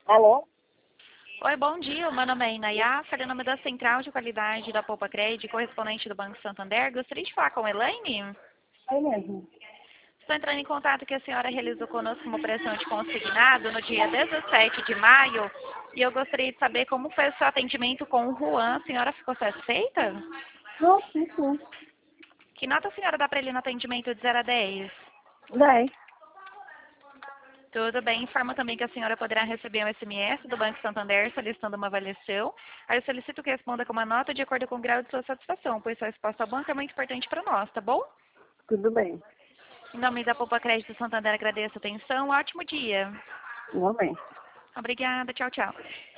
Alô? Oi, bom dia. Meu nome é Inayá, falei em nome da Central de Qualidade da Poupa Crédito, correspondente do Banco Santander. Gostaria de falar com a Elaine? É mesmo. Estou entrando em contato que a senhora realizou conosco uma operação de consignado no dia 17 de maio e eu gostaria de saber como foi o seu atendimento com o Juan. A senhora ficou satisfeita? Não, sim, sim. Que nota a senhora dá para ele no atendimento de 0 a 10? 10. Tudo bem, informo também que a senhora poderá receber um SMS do Banco Santander solicitando uma avaliação. Aí eu solicito que responda com uma nota de acordo com o grau de sua satisfação, pois sua resposta ao banco é muito importante para nós, tá bom? Tudo bem. Em nome da Poupa Crédito Santander, agradeço a atenção. Ótimo dia. Igualmente. Obrigada. Tchau, tchau.